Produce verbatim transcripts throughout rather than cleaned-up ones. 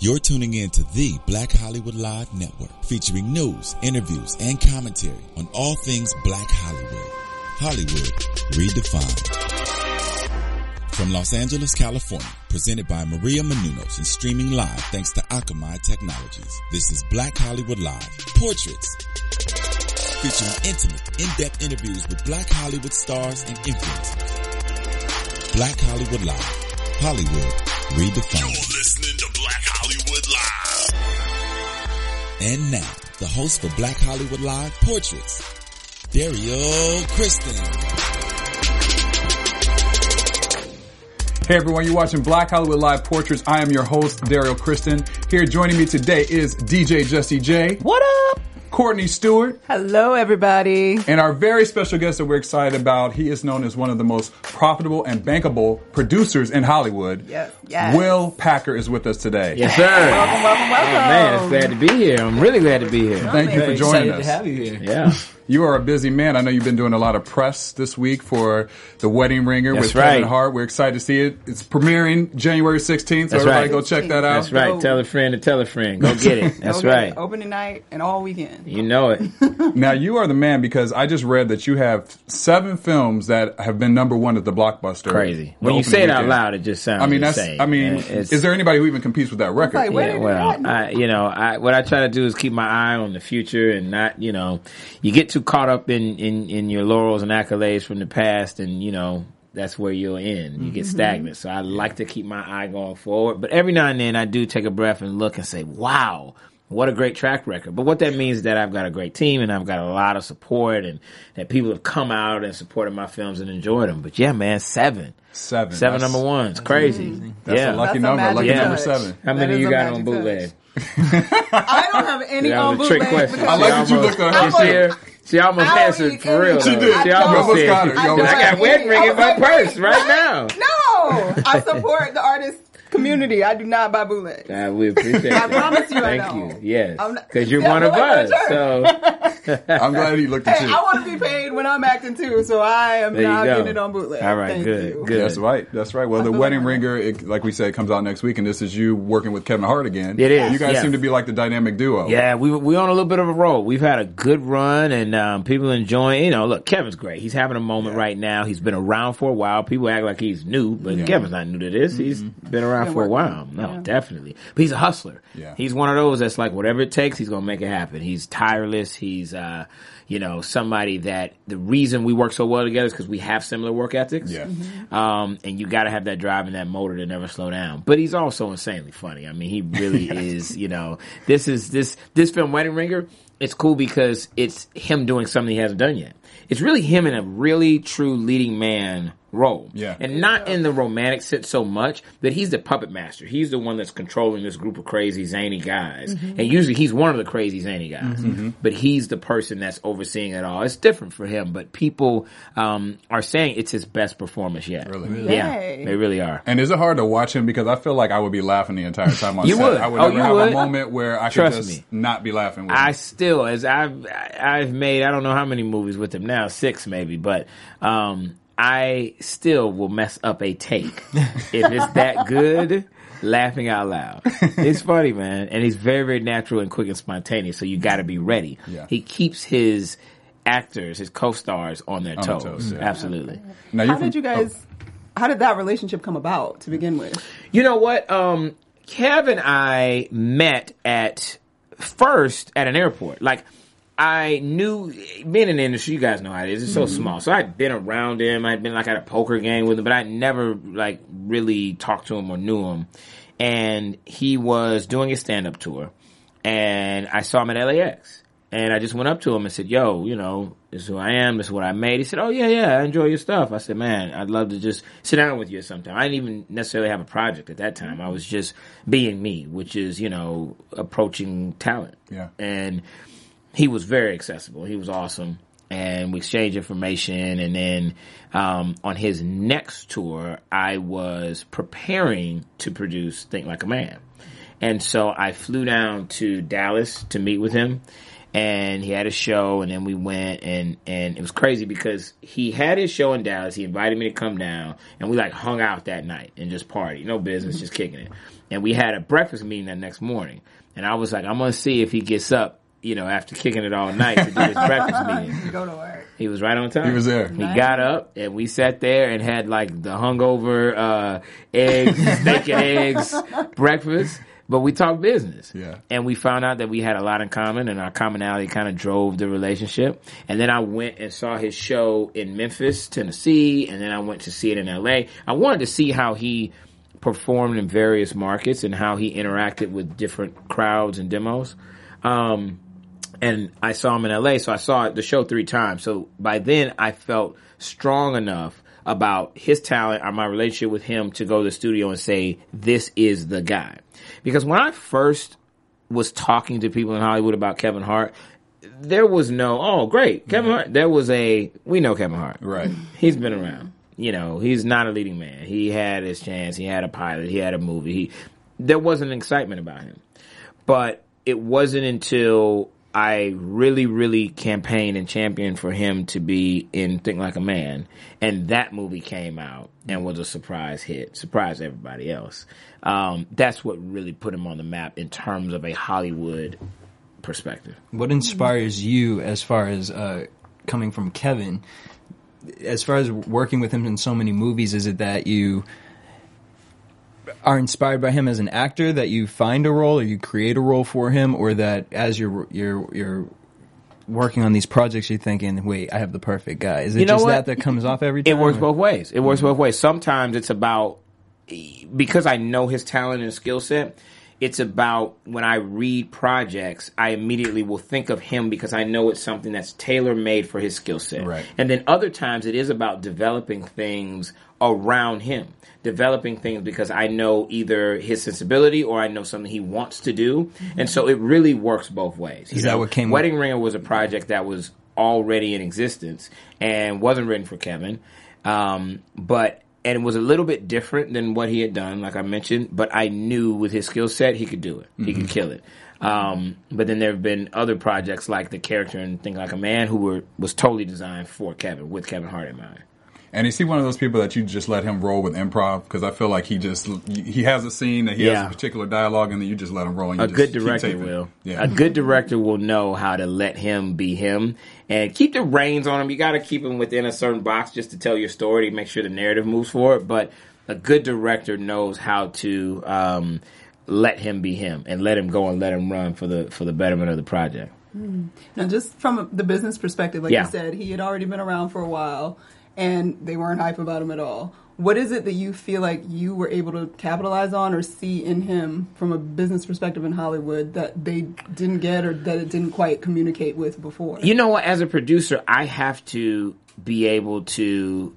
You're tuning in to the Black Hollywood Live Network, featuring news, interviews, and commentary on all things Black Hollywood. Hollywood redefined. From Los Angeles, California, presented by Maria Menounos and streaming live thanks to Akamai Technologies. This is Black Hollywood Live, Portraits, featuring intimate, in-depth interviews with Black Hollywood stars and influencers. Black Hollywood Live, Hollywood redefined. You're listening to Black Hollywood Live. And now, the host for Black Hollywood Live, Portraits, Daryl Kristen. Hey everyone, you're watching Black Hollywood Live Portraits. I am your host, Daryl Kristen. Here joining me today is D J Jesse J. What up? Courtney Stewart. Hello everybody. And our very special guest that we're excited about, he is known as one of the most profitable and bankable producers in Hollywood. Yes, yes. Will Packer is with us today. Yes, sir. Welcome, welcome, welcome. Oh, man, it's glad to be here. I'm really glad to be here. Thank you for joining us. Excited to have you here. Yeah. You are a busy man. I know you've been doing a lot of press this week for The Wedding Ringer That's with Kevin right. Hart. We're excited to see it. It's premiering January sixteenth, so That's everybody right. go check that out. That's right. Go. Tell a friend to tell a friend. Go get it. That's Okay, right. Opening night and all weekend. You know it. Now, you are the man because I just read that you have seven films that have been number one at the Blockbuster. Crazy. the When you opening say it out weekend. loud, it just sounds I mean, that's. insane. I mean, It's- is there anybody who even competes with that record? like, where Yeah, did well, that- I, you know, I, what I try to do is keep my eye on the future and not, you know, you get too caught up in, in, in your laurels and accolades from the past and, you know, that's where you'll end. You get stagnant. So I like to keep my eye going forward. But every now and then I do take a breath and look and say, wow, what a great track record. But what that means is that I've got a great team and I've got a lot of support and that people have come out and supported my films and enjoed them. But yeah, man, seven. Seven. Seven That's- number ones. Crazy. That's yeah. a lucky That's a number. magic Lucky touch. number seven. How That many is you a got magic on bootleg? I don't have any That on was a trick bootleg question. because I like that you almost- looked at her. You see her? She almost I don't answered eat for real. anything. Though. She did. She You almost almost said, got her. she- You almost I got got her. wedding ring in my I was like, purse right what? now. No, I support the artist community. I do not buy bootlegs. Uh, we appreciate I that. promise you I Thank don't. you. Yes. I'm not- Because you're Yeah, one of well, us. sure. So, I'm glad he looked at Hey, you. I want to be paid when I'm acting too, so I am there you not go. getting it on bootleg. All right, Thank good. you. Good. That's right. That's right. Well, The feel Wedding like- Ringer, it, like we said, comes out next week, and this is you working with Kevin Hart again. It is, You guys yeah. seem to be like the dynamic duo. Yeah, we we on a little bit of a roll. We've had a good run, and um, people enjoying. You know, look, Kevin's great. He's having a moment right now. He's been around for a while. People act like he's new, but Kevin's not new to this. He's been around Been for a working. while. No, Yeah. definitely. But he's a hustler. Yeah. He's one of those that's like whatever it takes, he's gonna make it happen. He's tireless. He's uh, you know, somebody that the reason we work so well together is because we have similar work ethics. Yeah. Um, and you got to have that drive and that motor to never slow down. But he's also insanely funny. I mean, he really is. You know, this is this this film Wedding Ringer. It's cool because it's him doing something he hasn't done yet. It's really him in a really true leading man role. Yeah. And not in the romantic sense so much, but he's the puppet master. He's the one that's controlling this group of crazy, zany guys. And usually he's one of the crazy, zany guys. But he's the person that's overseeing it all. It's different for him, but people um, are saying it's his best performance yet. Really? Yeah, Yay. they really are. And is it hard to watch him? Because I feel like I would be laughing the entire time on You set. would. I would Oh, never you have would? a moment where I Trust could just me. not be laughing with I him. still, as I've I've made, I don't know how many movies with him now, six maybe, but um, I still will mess up a take if it's that good. Laughing out loud. It's funny, man, and he's very, very natural and quick and spontaneous. So you got to be ready. Yeah. He keeps his actors, his co-stars, on their On their toes. toes, yeah. Absolutely. Now, you're How from- did you guys? How did that relationship come about to begin with? You know what? Um, Kev and I met at first at an airport. Like, I knew, being in the industry, you guys know how it is. It's so small. So I'd been around him. I'd been like at a poker game with him, but I never like really talked to him or knew him. And he was doing his stand-up tour, and I saw him at L A X. And I just went up to him and said, yo, you know, this is who I am. This is what I made. He said, oh, yeah, yeah, I enjoy your stuff. I said, man, I'd love to just sit down with you sometime. I didn't even necessarily have a project at that time. I was just being me, which is, you know, approaching talent. Yeah. And he was very accessible. He was awesome. And we exchanged information. And then um, on his next tour, I was preparing to produce Think Like a Man. And so I flew down to Dallas to meet with him. and he had a show, and then we went, and, and it was crazy because he had his show in Dallas. He invited me to come down, and we like hung out that night and just party. No business, just kicking it. And we had a breakfast meeting that next morning, and I was like, I'm going to see if he gets up, you know, after kicking it all night to do this breakfast meeting. Go to work. He was right on time. He was there. He got up, and we sat there and had like the hungover uh, eggs, steak and eggs breakfast. But we talked business. Yeah. And we found out that we had a lot in common, and our commonality kind of drove the relationship. And then I went and saw his show in Memphis, Tennessee, and then I went to see it in L A. I wanted to see how he performed in various markets and how he interacted with different crowds and demos. Um, and I saw him in L A, so I saw the show three times. So by then, I felt strong enough about his talent or my relationship with him to go to the studio and say, this is the guy. Because when I first was talking to people in Hollywood about Kevin Hart, there was no, oh, great, Kevin Hart. There was a, we know Kevin Hart. Right. He's been around. You know, he's not a leading man. He had his chance. He had a pilot. He had a movie. He, there wasn't excitement about him. But it wasn't until I really, really campaigned and championed for him to be in Think Like a Man, and that movie came out and was a surprise hit, surprised everybody else. Um, that's what really put him on the map in terms of a Hollywood perspective. What inspires you as far as uh, coming from Kevin, as far as working with him in so many movies? Is it that you are inspired by him as an actor, that you find a role or you create a role for him, or that as you're you're you're working on these projects you're thinking, wait, I have the perfect guy? Is it You know just what? that that comes off every time? It works or? both ways. It works both ways. Sometimes it's about, because I know his talent and skill set, it's about when I read projects, I immediately will think of him because I know it's something that's tailor-made for his skill set. Right. And then other times it is about developing things around him. Developing things because I know either his sensibility or I know something he wants to do. And so it really works both ways. Is You that know, what came Wedding with- Ringer was a project that was already in existence and wasn't written for Kevin. Um, but and it was a little bit different than what he had done, like I mentioned, but I knew with his skill set, he could do it. He Mm-hmm. could kill it. Um, but then there have been other projects like the character in Think Like a Man who were was totally designed for Kevin, with Kevin Hart in mind. And is he one of those people that you just let him roll with improv? Because I feel like he just, he has a scene that he Yeah. has a particular dialogue and then you just let him roll. And you A just good keep director taping. will. Yeah. A good director will know how to let him be him and keep the reins on him. You got to keep him within a certain box just to tell your story, to make sure the narrative moves forward. But a good director knows how to um, let him be him and let him go and let him run for the for the betterment of the project. Now, just from the business perspective, like Yeah. you said, he had already been around for a while, and they weren't hype about him at all. What is it that you feel like you were able to capitalize on or see in him from a business perspective in Hollywood that they didn't get or that it didn't quite communicate with before? You know what? As a producer, I have to be able to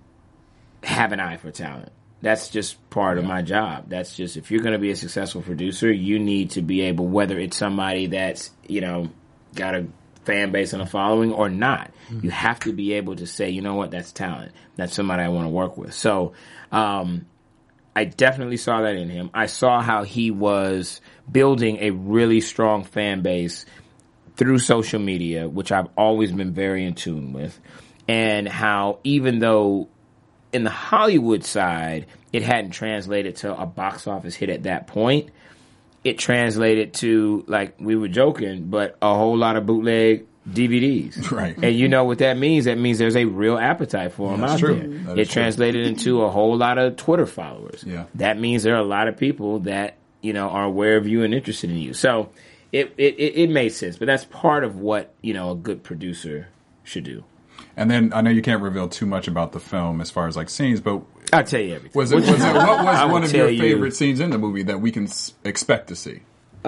have an eye for talent. That's just part of my job. That's just, if you're going to be a successful producer, you need to be able, whether it's somebody that's, you know, got a fan base and a following or not, mm-hmm. you have to be able to say, you know what, that's talent. That's somebody I want to work with. So, um, I definitely saw that in him. I saw how he was building a really strong fan base through social media, which I've always been very in tune with, and how even though in the Hollywood side, it hadn't translated to a box office hit at that point, it translated to, like we were joking, but a whole lot of bootleg D V Ds. Right. And you know what that means? That means there's a real appetite for them That's out true. there. That It is true. translated into a whole lot of Twitter followers. Yeah. That means there are a lot of people that, you know, are aware of you and interested in you. So it, it, it, it made sense. But that's part of what, you know, a good producer should do. And then I know you can't reveal too much about the film as far as like scenes, but I'll tell you everything. was it, was it what was I will one of tell your you. favorite scenes in the movie that we can s- expect to see?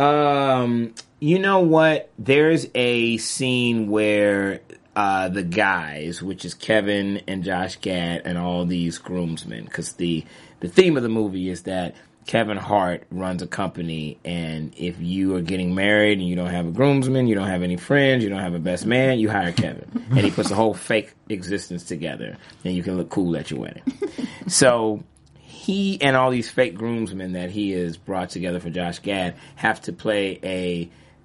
Um, you know what? There's a scene where uh, the guys, which is Kevin and Josh Gad and all these groomsmen, because the the theme of the movie is that Kevin Hart runs a company, and if you are getting married and you don't have a groomsman, you don't have any friends, you don't have a best man, you hire Kevin, and he puts a whole fake existence together, and you can look cool at your wedding. So he and all these fake groomsmen that he has brought together for Josh Gad have to play a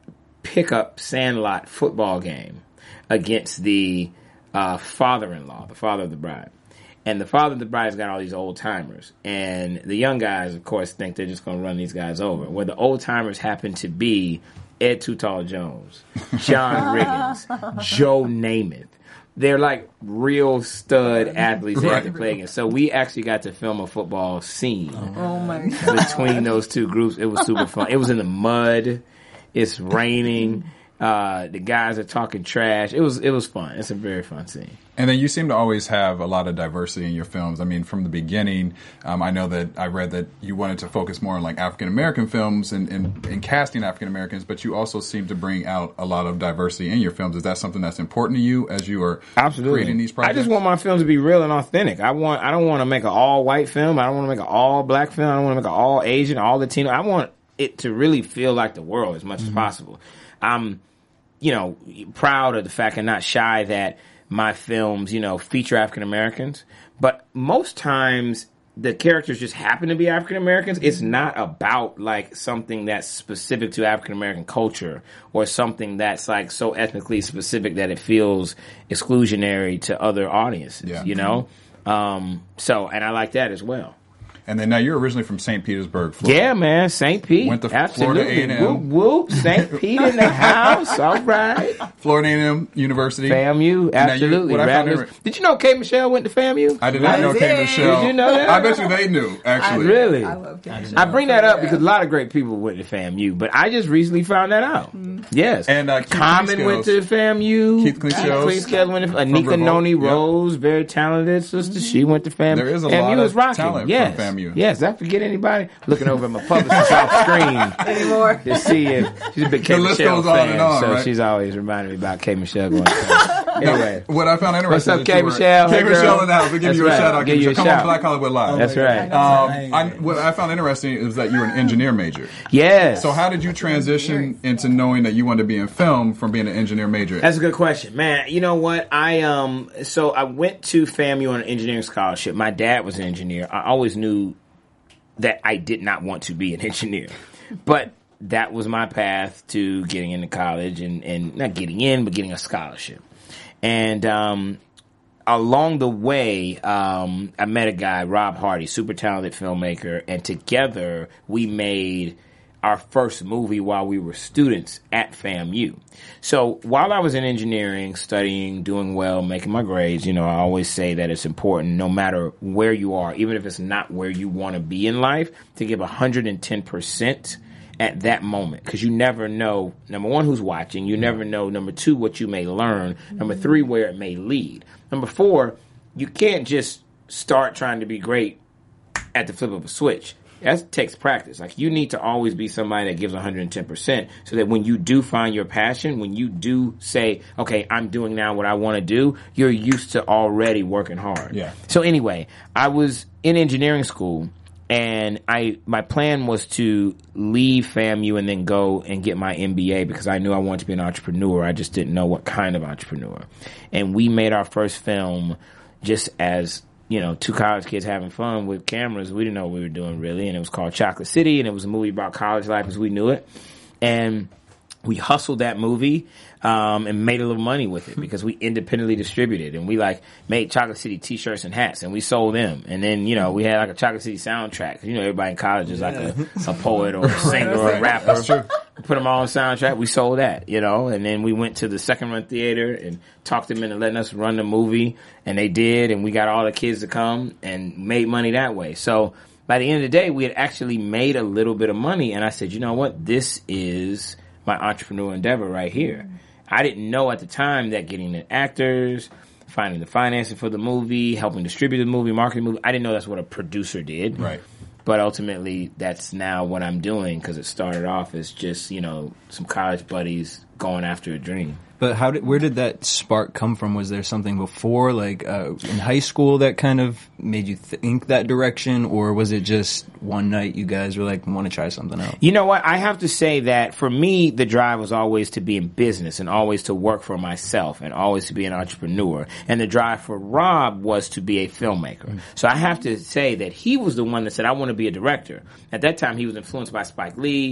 pickup Sandlot football game against the uh, father-in-law, the father of the bride. And the father of the bride's got all these old timers. And the young guys, of course, think they're just going to run these guys over. Where the old timers happen to be Ed Too Tall Jones, John Riggins, Joe Namath. They're like real stud athletes they have to play against. So we actually got to film a football scene Oh my god! between those two groups. It was super fun. It was in the mud. It's raining. Uh, the guys are talking trash. It was it was fun. It's a very fun scene. And then you seem to always have a lot of diversity in your films. I mean, from the beginning, um, I know that I read that you wanted to focus more on like African American films and, and, and casting African Americans, but you also seem to bring out a lot of diversity in your films. Is that something that's important to you as you are Absolutely. creating these I projects? just want my films to be real and authentic. I want. I don't want to make an all white film. I don't want to make an all black film. I don't want to make an all Asian, all Latino. I want it to really feel like the world as much mm-hmm. as possible. I'm, you know, proud of the fact and not shy that my films, you know, feature African Americans. But most times the characters just happen to be African Americans. It's not about like something that's specific to African American culture or something that's like so ethnically specific that it feels exclusionary to other audiences, Yeah. you know? Um, so, and I like that as well. And then now you're originally from Saint Petersburg, Florida. Yeah, man, Saint Pete. Went to Absolutely. Florida A and M. Whoop, whoop. Saint Pete in the house. All right. Florida A and M University. FAMU. Absolutely. what I found Rattlers. in- Did you know K. Michelle went to FAMU? I did not know I K. did. Michelle. Did you know that? I bet you they knew, actually. Really? I love Kim. I bring that up because a lot of great people went to FAMU, but I just recently found that out. Yes. And, uh, Keith Common Cleeskels. went to FAMU. Keith Cleeskels. Cleeskels went to Anika Revolt. Noni Yep. Rose, very talented sister. She went to FAMU. There is a FAMU lot was of rocking. talent yes. from FAMU. Yes, I forget anybody. Looking over at my publicist off screen Anymore. to see if she's a big K. The list Michelle goes on fan, and on, so right? she's always reminding me about K. Michelle going to FAMU. Anyway. What I found interesting. What's up, is that K. you were- Michelle? K. Hey, girl. Michelle in the house. We give That's you a right. shout out. Give you a Come shout. on, Black Hollywood Live. That's right. Um, I, what I found interesting is that you're an engineer major. Yes. So how did you transition into knowing that you wanted to be in film from being an engineer major? That's a good question, man. You know what? I um, so I went to FAMU on an engineering scholarship. My dad was an engineer. I always knew that I did not want to be an engineer, but that was my path to getting into college and, and not getting in, but getting a scholarship. And um, along the way, um, I met a guy, Rob Hardy, super talented filmmaker, and together we made our first movie while we were students at FAMU. So while I was in engineering, studying, doing well, making my grades, you know, I always say that it's important no matter where you are, even if it's not where you want to be in life, to give one hundred ten percent at that moment. Because you never know, number one, who's watching. You never know, number two, what you may learn. Number three, where it may lead. Number four, you can't just start trying to be great at the flip of a switch. That takes practice. Like, you need to always be somebody that gives one hundred ten percent so that when you do find your passion, when you do say, okay, I'm doing now what I want to do, you're used to already working hard. Yeah. So anyway, I was in engineering school, and I my plan was to leave FAMU and then go and get my M B A because I knew I wanted to be an entrepreneur. I just didn't know what kind of entrepreneur. And we made our first film just as, you know, two college kids having fun with cameras. We didn't know what we were doing, really. And it was called Chocolate City, and it was a movie about college life as we knew it. And we hustled that movie um, and made a little money with it because we independently distributed. And we, like, made Chocolate City T-shirts and hats, and we sold them. And then, you know, we had, like, a Chocolate City soundtrack. You know, everybody in college is, like, a, a poet or a singer or a rapper. That's true. We put them all on soundtrack. We sold that, you know, and then we went to the second run theater and talked them into letting us run the movie, and they did, and we got all the kids to come and made money that way. So by the end of the day, we had actually made a little bit of money, and I said, you know what, this is my entrepreneur endeavor right here. I didn't know at the time that getting the actors, finding the financing for the movie, helping distribute the movie, market the movie, I didn't know that's what a producer did. Right. But ultimately, that's now what I'm doing because it started off as just, you know, some college buddies going after a dream. But how did where did that spark come from? Was there something before, like uh, in high school, that kind of made you think that direction, or was it just one night you guys were like, want to try something out? You know what? I have to say that for me, the drive was always to be in business and always to work for myself and always to be an entrepreneur. And the drive for Rob was to be a filmmaker. Mm. So I have to say that he was the one that said, I want to be a director. At that time, he was influenced by Spike Lee.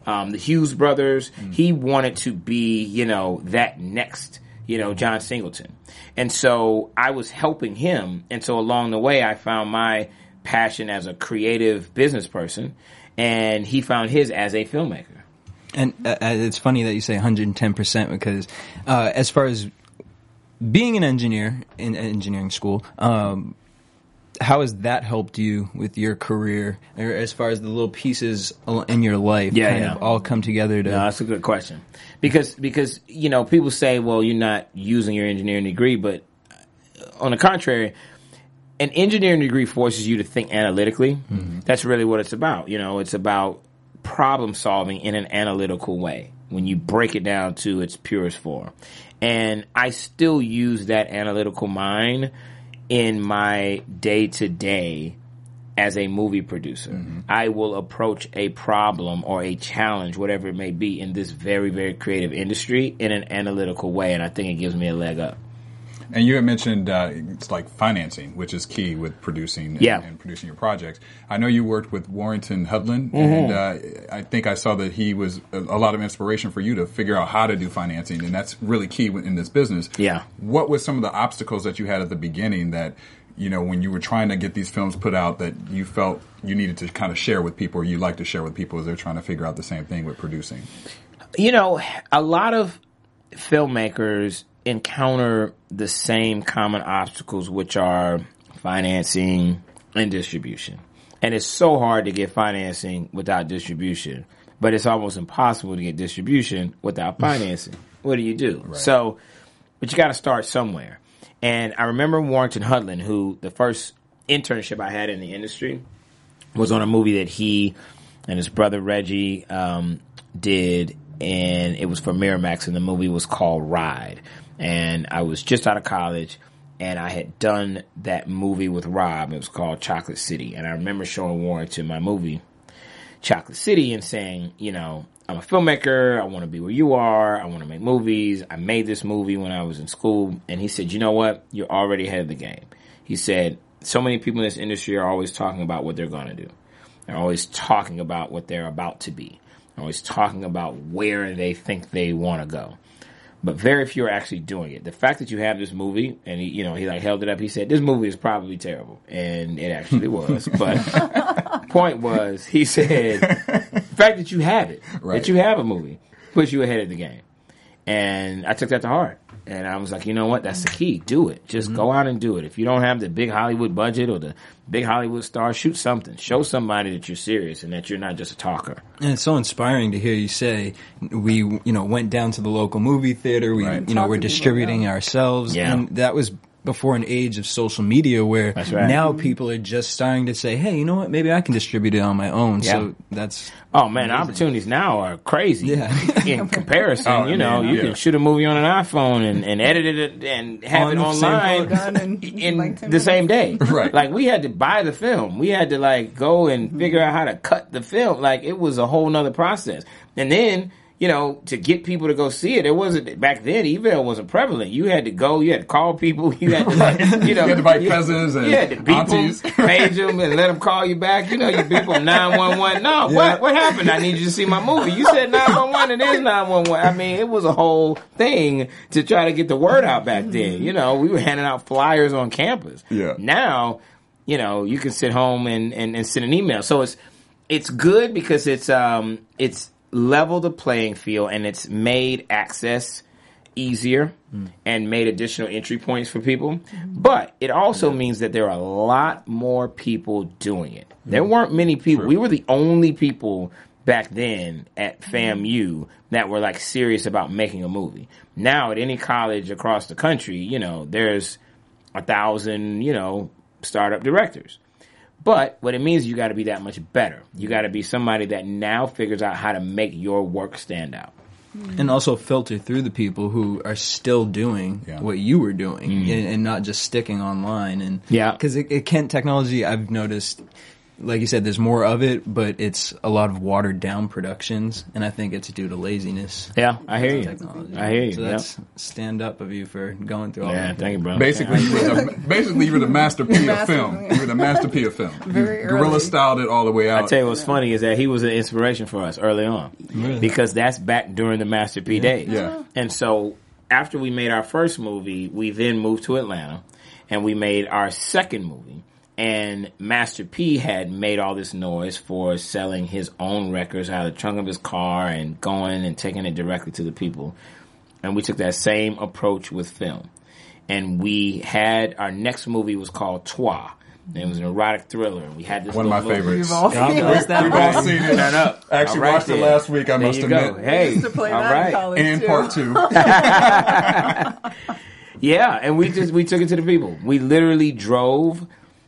um, the Hughes brothers. Mm. He wanted to be, you know, that next, you know, John Singleton. And so I was helping him. And so along the way, I found my passion as a creative business person, and he found his as a filmmaker. And uh, it's funny that you say one hundred ten percent because uh, as far as being an engineer in engineering school, um, how has that helped you with your career, or as far as the little pieces in your life yeah, kind yeah. of all come together to... No, that's a good question. Because, because you know, people say, well, you're not using your engineering degree, but on the contrary, an engineering degree forces you to think analytically. Mm-hmm. That's really what it's about. You know, it's about problem solving in an analytical way when you break it down to its purest form. And I still use that analytical mind in my day-to-day as a movie producer. Mm-hmm. I will approach a problem or a challenge, whatever it may be, in this very, very creative industry in an analytical way, and I think it gives me a leg up. And you had mentioned uh, it's like financing, which is key with producing and, yeah. and producing your projects. I know you worked with Warrington Hudlin, mm-hmm. and uh, I think I saw that he was a, a lot of inspiration for you to figure out how to do financing, and that's really key in this business. Yeah. What were some of the obstacles that you had at the beginning that, you know, when you were trying to get these films put out that you felt you needed to kind of share with people, or you like to share with people as they're trying to figure out the same thing with producing? You know, a lot of filmmakers encounter the same common obstacles, which are financing and distribution. And it's so hard to get financing without distribution, but it's almost impossible to get distribution without financing. What do you do? Right. So, but you got to start somewhere. And I remember Warrington Hudlin, who the first internship I had in the industry was on a movie that he and his brother Reggie um, did, and it was for Miramax, and the movie was called Ride. And I was just out of college, and I had done that movie with Rob. It was called Chocolate City. And I remember showing Warrington my movie, Chocolate City, and saying, you know, I'm a filmmaker. I want to be where you are. I want to make movies. I made this movie when I was in school. And he said, you know what? You're already ahead of the game. He said, so many people in this industry are always talking about what they're going to do. They're always talking about what they're about to be. They're always talking about where they think they want to go. But very few are actually doing it. The fact that you have this movie, and he, you know, he like held it up. He said, "This movie is probably terrible," and it actually was. But point was, he said, the fact that you have it, right. that you have a movie, puts you ahead of the game. And I took that to heart. And I was like, you know what? That's the key. Do it. Just mm-hmm. go out and do it. If you don't have the big Hollywood budget or the big Hollywood star, shoot something. Show somebody that you're serious and that you're not just a talker. And it's so inspiring to hear you say we, you know, went down to the local movie theater. We, right. you know, we're distributing people, yeah. ourselves. Yeah. And that was before an age of social media where that's right. now people are just starting to say, hey, you know what? Maybe I can distribute it on my own. Yeah. So that's... Oh, man, amazing. Opportunities now are crazy. Yeah. In comparison, oh, you know, man, you yeah. can shoot a movie on an iPhone and, and edit it and have on it online in like the same day. Right. Like, we had to buy the film. We had to, like, go and mm-hmm. figure out how to cut the film. Like, it was a whole nother process. And then... You know, to get people to go see it, it wasn't back then. Email wasn't prevalent. You had to go. You had to call people. You had to, like, you know, you had to buy cousins and you had to beep aunties. them, page them, and let them call you back. You know, you beep them nine one one. No, yeah. what what happened? I need you to see my movie. You said nine one one. It is nine one one. I mean, it was a whole thing to try to get the word out back then. You know, we were handing out flyers on campus. Yeah. Now, you know, you can sit home and, and, and send an email. So it's it's good because it's um it's. level the playing field, and it's made access easier mm. and made additional entry points for people. But it also yeah. means that there are a lot more people doing it. Mm. There weren't many people. True. We were the only people back then at FAMU that were like serious about making a movie. Now at any college across the country, you know, there's a thousand, you know, startup directors. But what it means, you got to be that much better. You got to be somebody that now figures out how to make your work stand out. And also filter through the people who are still doing yeah. what you were doing mm. and, and not just sticking online. And yeah. Because it, it can, technology, I've noticed, like you said, there's more of it, but it's a lot of watered down productions, and I think it's due to laziness. Yeah, I hear you. Technology. I hear you. So that's stand up of you for going through all Yeah, that. thank you, bro. Basically, you were the, basically you were the master P of Master- film. You were the master P of film. Very you guerrilla early. styled it all the way out. I tell you what's funny is that he was an inspiration for us early on, because that's back during the Master P days. Yeah. And so after we made our first movie, we then moved to Atlanta, and we made our second movie. And Master P had made all this noise for selling his own records out of the trunk of his car and going and taking it directly to the people. And we took that same approach with film. And we had, our next movie was called Toi. And it was an erotic thriller. And we had this One of my little movie. favorites. We've all God seen bless it. that We've all seen it. Turn up. Actually All right, watched it then. last week, I There must you admit. go. Hey, used to play all that in right. college. And too. part two. Yeah, and we just we took it to the people. We literally drove.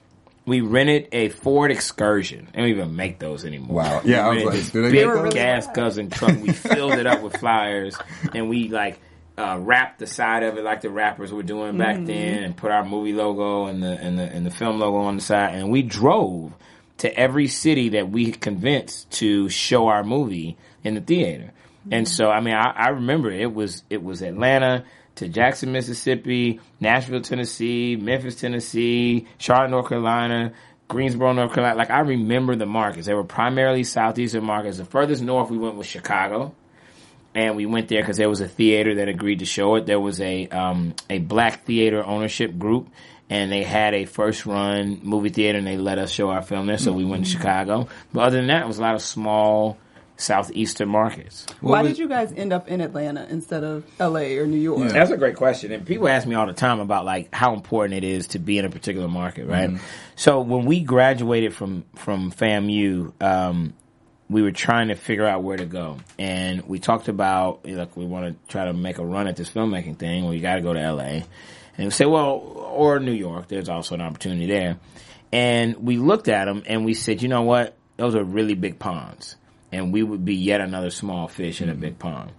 We rented a Ford Excursion. They don't even make those anymore. Wow. Yeah, I was We rented like, this do they big make those? gas guzzling truck. We filled it up with flyers, and we like uh, wrapped the side of it like the rappers were doing back then, and put our movie logo and the and the and the film logo on the side. And we drove to every city that we convinced to show our movie in the theater. And so, I mean, I, I remember it was it was Atlanta to Jackson, Mississippi, Nashville, Tennessee, Memphis, Tennessee, Charlotte, North Carolina, Greensboro, North Carolina. Like, I remember the markets. They were primarily southeastern markets. The furthest north we went was Chicago. And we went there because there was a theater that agreed to show it. There was a um, a black theater ownership group, and they had a first run movie theater, and they let us show our film there. So we went to Chicago. But other than that, it was a lot of small southeastern markets. Why was- did you guys end up in Atlanta instead of L A or New York? Yeah. That's a great question. And people ask me all the time about like how important it is to be in a particular market, right? Mm-hmm. So when we graduated from, from FAMU, um, we were trying to figure out where to go. And we talked about, like, we want to try to make a run at this filmmaking thing. Well, you got to go to L A. And we said, well, or New York. There's also an opportunity there. And we looked at them and we said, you know what? Those are really big ponds. And we would be yet another small fish in a big pond.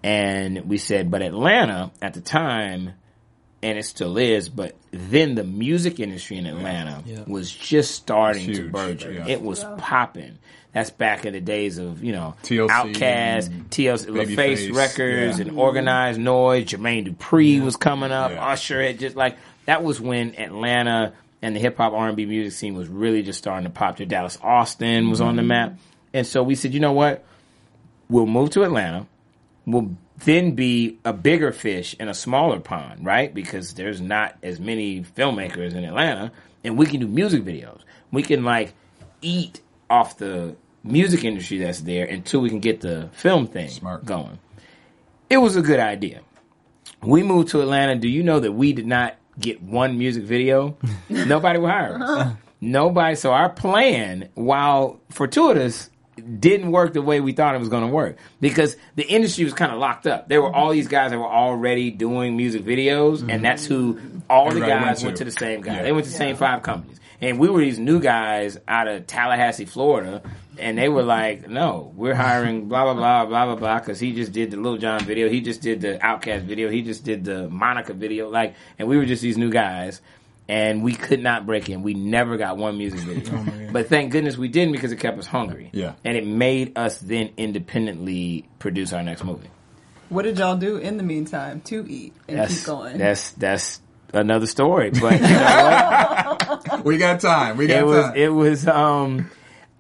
And we said, but Atlanta at the time, and it still is, but then the music industry in Atlanta Yeah. was just starting to Huge, burgeon. yeah. It was popping. That's back in the days of, you know, T L C Outkast, and T L C, LaFace Babyface, Records, yeah. and Organized Noise. Jermaine Dupri was coming up. Yeah. Usher had just like, that was when Atlanta and the hip hop R and B music scene was really just starting to pop. There, Dallas Austin was on the map. And so we said, you know what? We'll move to Atlanta. We'll then be a bigger fish in a smaller pond, right? Because there's not as many filmmakers in Atlanta, and we can do music videos. We can like eat off the music industry that's there until we can get the film thing Smart. going. It was a good idea. We moved to Atlanta. Do you know that we did not get one music video? Nobody would hire us. Nobody. So our plan, while fortuitous, didn't work the way we thought it was going to work because the industry was kind of locked up. There were all these guys that were already doing music videos, and that's who all the Everybody guys went went to. to the same guy. Yeah. They went to the same five companies. And we were these new guys out of Tallahassee, Florida, and they were like, no, we're hiring blah, blah, blah, blah, blah, blah, because he just did the Lil Jon video, he just did the Outkast video, he just did the Monica video, like, and we were just these new guys. And we could not break in. We never got one music video. But thank goodness we didn't because it kept us hungry. Yeah. And it made us then independently produce our next movie. What did y'all do in the meantime to eat and That's keep going? that's that's another story. But you know what? We got time. We got it was time. it was um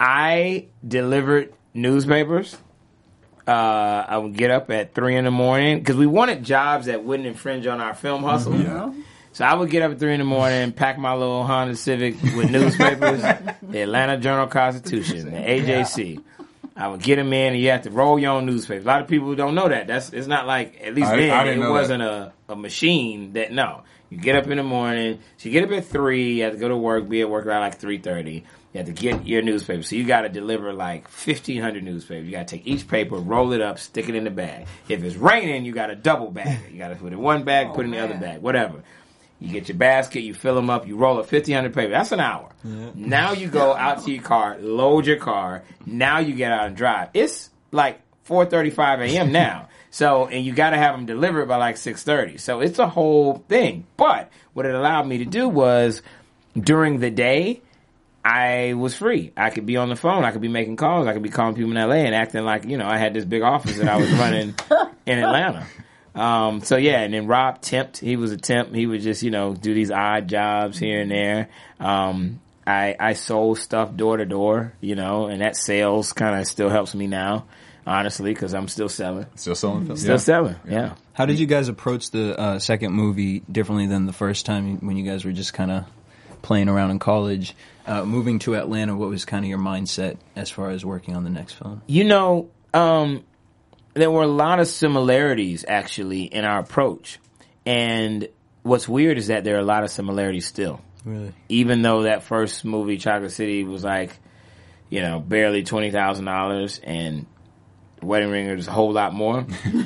I delivered newspapers. Uh, I would get up at three in the morning because we wanted jobs that wouldn't infringe on our film hustle. Yeah. So I would get up at three in the morning, pack my little Honda Civic with newspapers, the Atlanta Journal-Constitution, the A J C. I would get them in, and you have to roll your own newspaper. A lot of people don't know that. That's it's not like at least I- then I didn't it know wasn't a, a machine that no. You get up in the morning. So you get up at three. You have to go to work. Be at work around like three thirty. You have to get your newspaper. So you got to deliver like fifteen hundred newspapers. You got to take each paper, roll it up, stick it in the bag. If it's raining, you got to double bag it. You got to put it in one bag, put it in the other bag, whatever. You get your basket, you fill them up, you roll up fifteen hundred paper. That's an hour. Yeah. Now you go out to your car, load your car. Now you get out and drive. It's like four thirty-five a.m. now. So, and you got to have them delivered by like six thirty. So it's a whole thing. But what it allowed me to do was during the day, I was free. I could be on the phone. I could be making calls. I could be calling people in L A and acting like, you know, I had this big office that I was running in Atlanta. Um, so yeah, and then Rob temped. He was a temp. He would just, you know, do these odd jobs here and there. Um, I, I sold stuff door to door, you know, and that sales kind of still helps me now, honestly, because I'm still selling. Still selling films? Still Yeah. selling, yeah. How did you guys approach the uh, second movie differently than the first time when you guys were just kind of playing around in college? Uh, moving to Atlanta, what was kind of your mindset as far as working on the next film? You know, um, there were a lot of similarities, actually, in our approach. And what's weird is that there are a lot of similarities still. Really? Even though that first movie, Chocolate City, was like, you know, barely twenty thousand dollars, and Wedding Ringer is a whole lot more.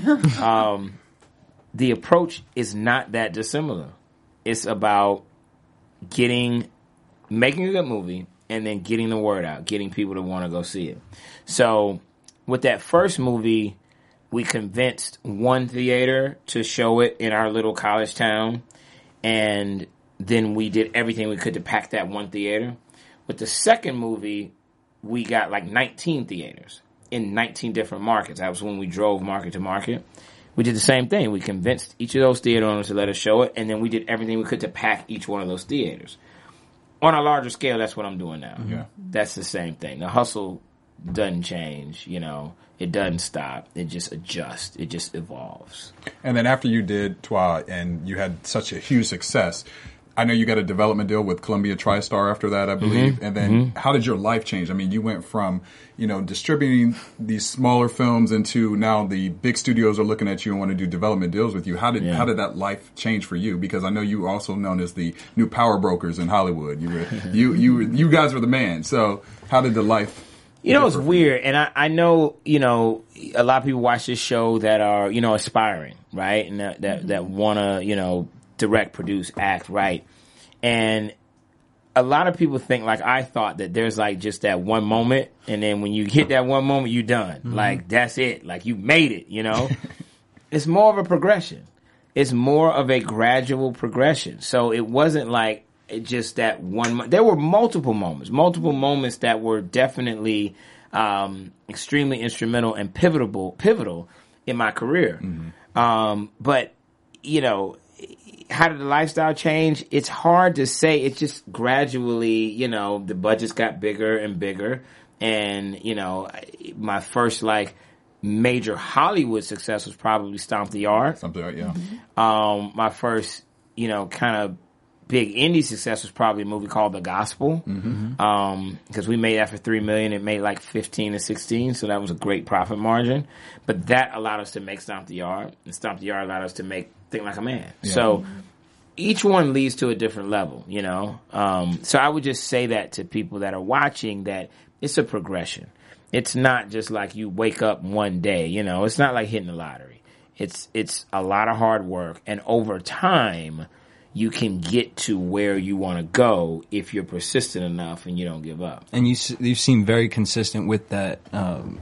um, the approach is not that dissimilar. It's about getting, making a good movie, and then getting the word out, getting people to want to go see it. So with that first movie, we convinced one theater to show it in our little college town, and then we did everything we could to pack that one theater. With the second movie, we got like nineteen theaters in nineteen different markets. That was when we drove market to market. We did the same thing. We convinced each of those theater owners to let us show it, and then we did everything we could to pack each one of those theaters. On a larger scale, that's what I'm doing now. Yeah. That's the same thing. The hustle doesn't change, you know. It doesn't stop. It just adjusts. It just evolves. And then after you did Twa and you had such a huge success, I know you got a development deal with Columbia TriStar after that, I believe. Mm-hmm. And then mm-hmm. how did your life change? I mean, you went from, you know, distributing these smaller films into now the big studios are looking at you and want to do development deals with you. How did yeah. how did that life change for you? Because I know you were also known as the new power brokers in Hollywood. You were, you you you guys were the man. So how did the life You know, it's weird, and I, I know, you know, a lot of people watch this show that are, you know, aspiring, right? And that, that, that want to, you know, direct, produce, act, right? And a lot of people think, like I thought, that there's like just that one moment, and then when you hit that one moment, you're done. Mm-hmm. Like, that's it. Like, you made it, you know? It's more of a progression. It's more of a gradual progression. So it wasn't like, It just that one. Mo- there were multiple moments, multiple moments that were definitely um, extremely instrumental and pivotal, pivotal in my career. Mm-hmm. Um, but you know, how did the lifestyle change? It's hard to say. It's just gradually, you know, the budgets got bigger and bigger, and you know, my first like major Hollywood success was probably Stomp the Yard. Stomp the Yard, yeah. Mm-hmm. Um, my first, you know, kind of big indie success was probably a movie called The Gospel. Mm-hmm. Um, because we made that for three million dollars. It made like fifteen to sixteen, so that was a great profit margin. But that allowed us to make Stomp the Yard, and Stomp the Yard allowed us to make Think Like a Man. Yeah. So each one leads to a different level, you know? Um, so I would just say that to people that are watching, that it's a progression. It's not just like you wake up one day, you know? It's not like hitting the lottery. It's, it's a lot of hard work, and over time, you can get to where you want to go if you're persistent enough and you don't give up. And you you seem very consistent with that um,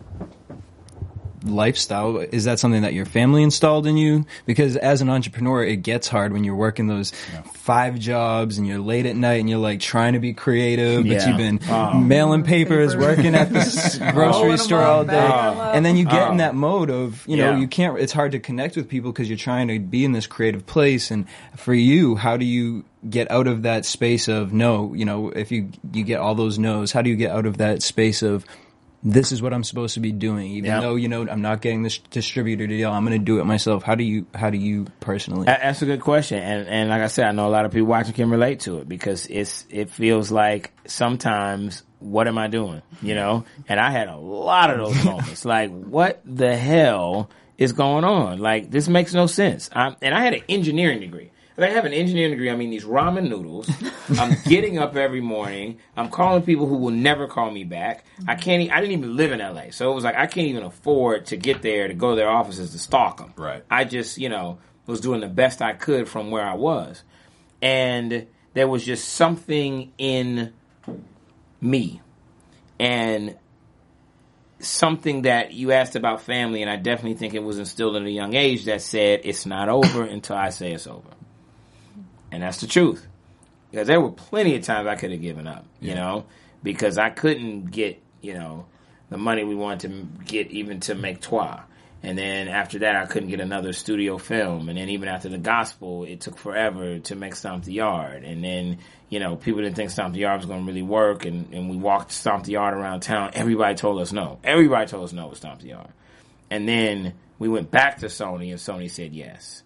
lifestyle. Is that something that your family installed in you? Because as an entrepreneur, it gets hard when you're working those yeah. five jobs and you're late at night and you're like trying to be creative, but yeah. you've been oh. mailing papers, Paper. working at the grocery store all day. Oh. And then you get oh. in that mode of, you know, yeah. you can't, it's hard to connect with people because you're trying to be in this creative place. And for you, how do you get out of that space of no, you know, if you, you get all those no's, how do you get out of that space of, this is what I'm supposed to be doing, even yep. though, you know, I'm not getting this distributor deal, I'm going to do it myself. How do you, how do you personally? That's a good question. And, and like I said, I know a lot of people watching can relate to it because it's, it feels like sometimes, what am I doing? You know? And I had a lot of those moments. Like, what the hell is going on? Like, this makes no sense. I'm, and I had an engineering degree. I have an engineering degree. I mean, these ramen noodles. I'm getting up every morning. I'm calling people who will never call me back. I can't. E- I didn't even live in L A, so it was like I can't even afford to get there to go to their offices to stalk them. Right. I just, you know, was doing the best I could from where I was, and there was just something in me, and something that you asked about family, and I definitely think it was instilled at a young age that said it's not over until I say it's over. And that's the truth. Because there were plenty of times I could have given up, you yeah. know. because I couldn't get, you know, the money we wanted to get even to make Trois. And then after that, I couldn't get another studio film. And then even after The Gospel, it took forever to make Stomp the Yard. And then, you know, people didn't think Stomp the Yard was going to really work. And, and we walked Stomp the Yard around town. Everybody told us no. Everybody told us no with Stomp the Yard. And then we went back to Sony, and Sony said yes.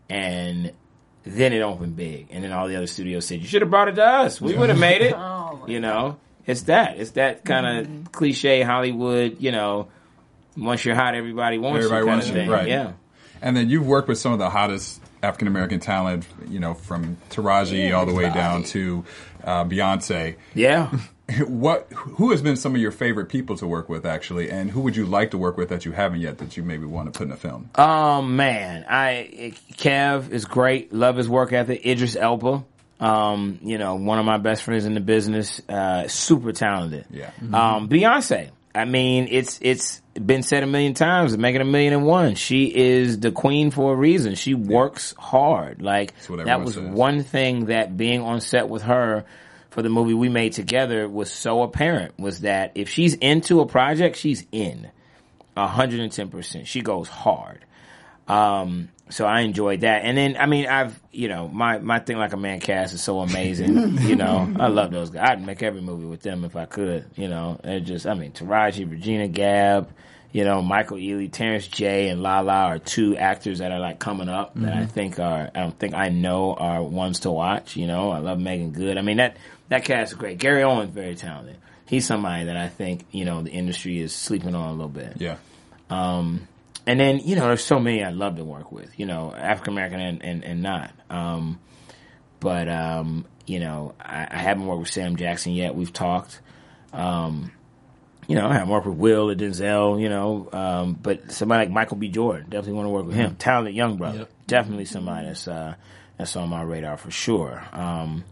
And then it opened big. And then all the other studios said, you should have brought it to us. We would have made it. Oh, you know, it's that. It's that kind of mm-hmm. cliche Hollywood, you know, once you're hot, everybody wants everybody you kind wants of you, thing. right. Yeah. And then you've worked with some of the hottest African-American talent, you know, from Taraji all the way down to uh, Beyonce. Yeah. What? Who has been some of your favorite people to work with, actually, and who would you like to work with that you haven't yet that you maybe want to put in a film? Oh, man. I Kev is great. Love his work ethic. Idris Elba. Um, you know, one of my best friends in the business. Uh, super talented. Yeah. Mm-hmm. Um, Beyonce. I mean, it's it's been said a million times, making a million and one. She is the queen for a reason. She works hard. Like, that was says. One thing that being on set with her for the movie we made together was so apparent, was that if she's into a project, she's in one hundred ten percent. She goes hard. Um, so I enjoyed that. And then, I mean, I've, you know, my, my thing like a man cast is so amazing. You know, I love those guys. I'd make every movie with them if I could, you know. They're just, I mean, Taraji, Regina Gab, you know, Michael Ealy, Terrence J, and Lala are two actors that are like coming up mm-hmm. that I think are, I don't think I know are ones to watch, you know. I love Megan Good. I mean, that, that cast is great. Gary Owen's very talented. He's somebody that I think, you know, the industry is sleeping on a little bit. Yeah. Um, And then, you know, there's so many I'd love to work with, you know, African-American and, and, and not. Um, but, um, you know, I, I haven't worked with Sam Jackson yet. We've talked. Um, you know, I haven't worked with Will or Denzel, you know, um, but somebody like Michael B. Jordan, definitely want to work with him. Talented young brother. Yep. Definitely somebody that's, uh, that's on my radar for sure. Um,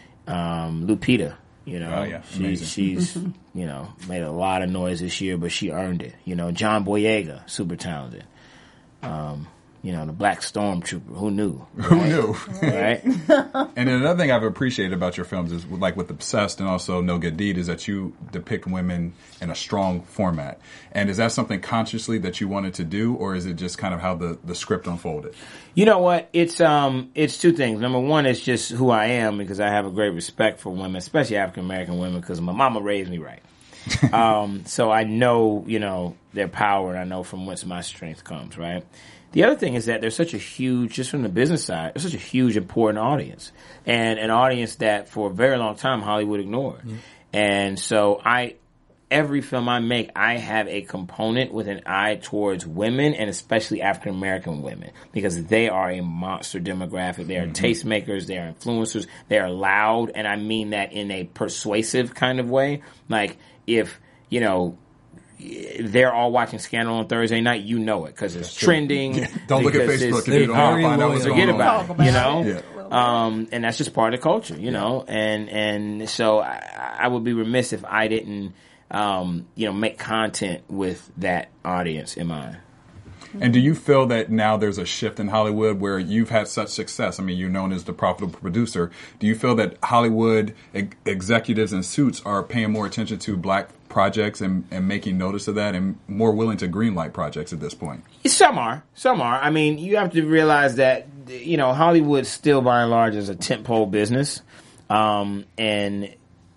um, Lupita. You know, oh, yeah. she, she's, you know, made a lot of noise this year, but she earned it. You know, John Boyega, super talented. Um, you know, the Black Stormtrooper, who knew? Right? Who knew? Right? And then another thing I've appreciated about your films is, like with Obsessed and also No Good Deed, is that you depict women in a strong format. And is that something consciously that you wanted to do, or is it just kind of how the, the script unfolded? You know what? It's um, it's two things. Number one, it's just who I am, because I have a great respect for women, especially African American women, because my mama raised me right. um, so I know, you know, their power, and I know from whence my strength comes, right? The other thing is that there's such a huge, just from the business side, there's such a huge, important audience, and an audience that for a very long time Hollywood ignored. Mm-hmm. And so I, every film I make, I have a component with an eye towards women, and especially African American women, because they are a monster demographic. They are mm-hmm. tastemakers. They are influencers. They are loud, and I mean that in a persuasive kind of way. Like, if, you know, they're all watching Scandal on Thursday night, you know it, because it's trending. Yeah. Don't look at Facebook if you don't um, find out what's going forget on. about it, you know? Yeah. Um, and that's just part of the culture, you yeah. know? And, and so I, I would be remiss if I didn't, um, you know, make content with that audience in mind. And do you feel that now there's a shift in Hollywood where you've had such success? I mean, you're known as the profitable producer. Do you feel that Hollywood ex- executives and suits are paying more attention to black projects and, and making notice of that, and more willing to greenlight projects at this point? Some are. Some are. I mean, you have to realize that, you know, Hollywood still by and large is a tentpole business. Um, and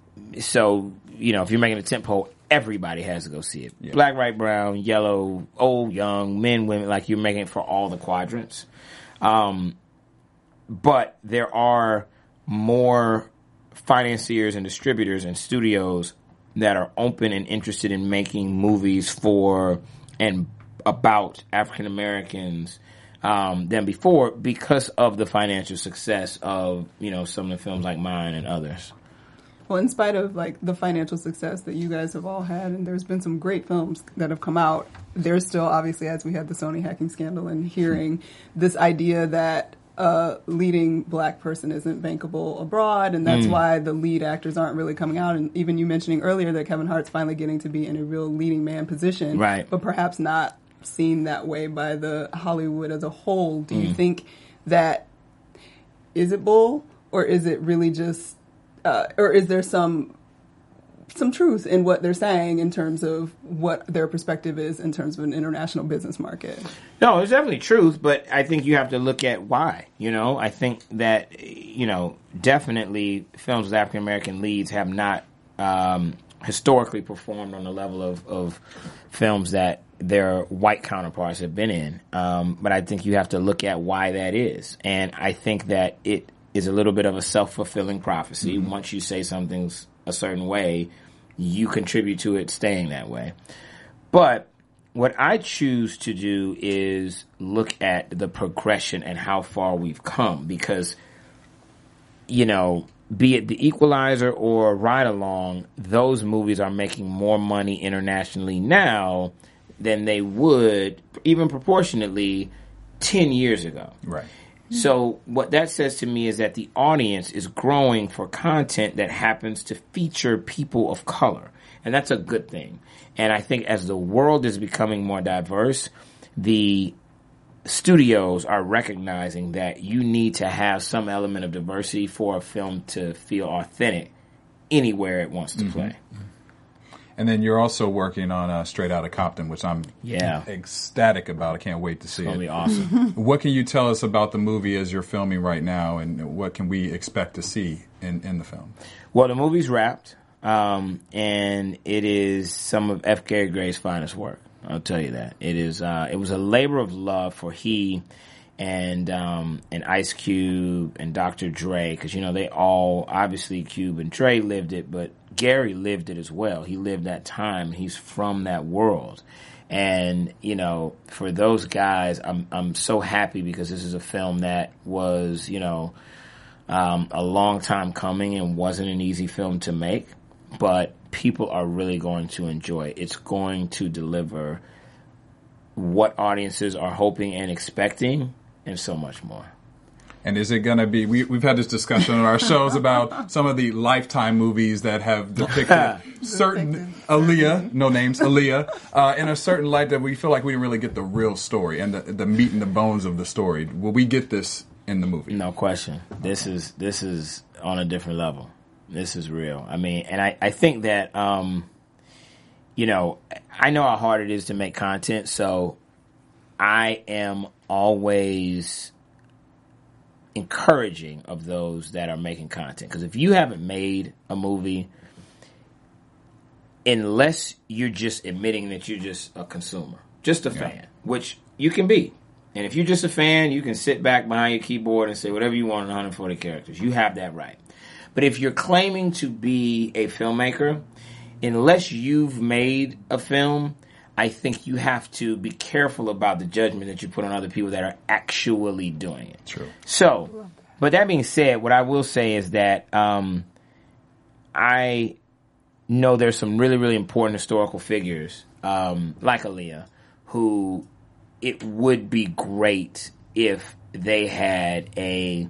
so, you know, if you're making a tentpole, everybody has to go see it. Yeah. Black, white, brown, yellow, old, young, men, women, like you're making it for all the quadrants. Um, but there are more financiers and distributors and studios that are open and interested in making movies for and about African Americans um, than before, because of the financial success of, you know, some of the films like mine and others. Well, in spite of like the financial success that you guys have all had, and there's been some great films that have come out, there's still, obviously, as we had the Sony hacking scandal and hearing this idea that a leading black person isn't bankable abroad, and that's mm. why the lead actors aren't really coming out. And even you mentioning earlier that Kevin Hart's finally getting to be in a real leading man position, right? But perhaps not seen that way by the Hollywood as a whole. Do mm. you think that, is it bull, or is it really just, uh, or is there some some truth in what they're saying in terms of what their perspective is in terms of an international business market. No, there's definitely truth, but I think you have to look at why. You know, I think that, you know, definitely films with African American leads have not um, historically performed on the level of, of films that their white counterparts have been in. Um, but I think you have to look at why that is. And I think that it is a little bit of a self-fulfilling prophecy. Mm-hmm. Once you say something's a certain way, you contribute to it staying that way. But what I choose to do is look at the progression and how far we've come, because, you know, be it The Equalizer or Ride Along, those movies are making more money internationally now than they would, even proportionately, ten years ago. Right. So what that says to me is that the audience is growing for content that happens to feature people of color. And that's a good thing. And I think as the world is becoming more diverse, the studios are recognizing that you need to have some element of diversity for a film to feel authentic anywhere it wants to mm-hmm. play. And then you're also working on uh, Straight Outta Compton, which I'm yeah. ecstatic about. I can't wait to see it's gonna it. Be awesome. What can you tell us about the movie as you're filming right now, and what can we expect to see in, in the film? Well, the movie's wrapped, um, and it is some of F. Gary Gray's finest work. I'll tell you that. It is. Uh, it was a labor of love for he and um, and Ice Cube and Doctor Dre, because, you know, they all, obviously Cube and Dre lived it, but Gary lived it as well. He lived that time. He's from that world. And, you know, for those guys, I'm I'm so happy, because this is a film that was, you know, um, a long time coming and wasn't an easy film to make, but people are really going to enjoy it. It's going to deliver what audiences are hoping and expecting, and so much more. And is it going to be, we, we've had this discussion on our shows about some of the Lifetime movies that have depicted certain Aaliyah, no names, Aaliyah, uh, in a certain light that we feel like we didn't really get the real story and the, the meat and the bones of the story. Will we get this in the movie? No question. This is, this is on a different level. This is real. I mean, and I, I think that, um, you know, I know how hard it is to make content, so I am always encouraging of those that are making content. Because if you haven't made a movie, unless you're just admitting that you're just a consumer, just a yeah. fan, which you can be. And if you're just a fan, you can sit back behind your keyboard and say whatever you want in one hundred forty characters. You have that right. But if you're claiming to be a filmmaker, unless you've made a film, I think you have to be careful about the judgment that you put on other people that are actually doing it. True. So, but that being said, what I will say is that um, I know there's some really, really important historical figures, um, like Aaliyah, who it would be great if they had a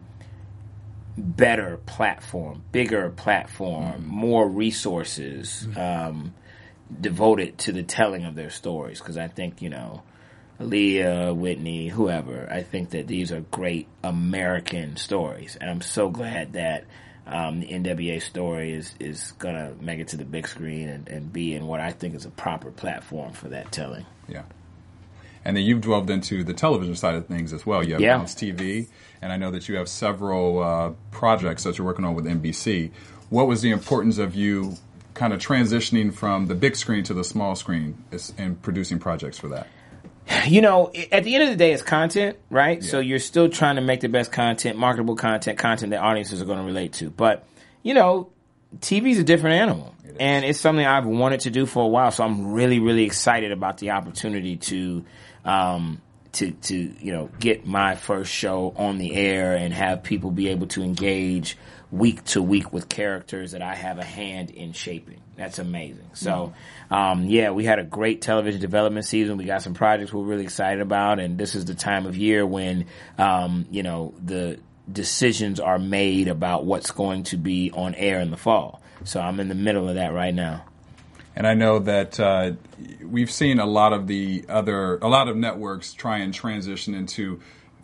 better platform, bigger platform, mm-hmm. more resources, um, devoted to the telling of their stories. Because I think, you know, Aaliyah, Whitney, whoever, I think that these are great American stories. And I'm so glad that um, the N W A story is, is going to make it to the big screen and, and be in what I think is a proper platform for that telling. Yeah. And then you've delved into the television side of things as well. You have yeah. Bounce T V, and I know that you have several uh, projects that you're working on with N B C. What was the importance of you kind of transitioning from the big screen to the small screen and producing projects for that? You know, at the end of the day, it's content, right? Yeah. So you're still trying to make the best content, marketable content, content that audiences are going to relate to. But, you know, T V is a different animal. It and it's something I've wanted to do for a while. So I'm really, really excited about the opportunity to Um, to, to, you know, get my first show on the air and have people be able to engage week to week with characters that I have a hand in shaping. That's amazing. So, um, yeah, we had a great television development season. We got some projects we're really excited about, and this is the time of year when, um, you know, the decisions are made about what's going to be on air in the fall. So I'm in the middle of that right now. And I know that uh, we've seen a lot of the other, a lot of networks try and transition into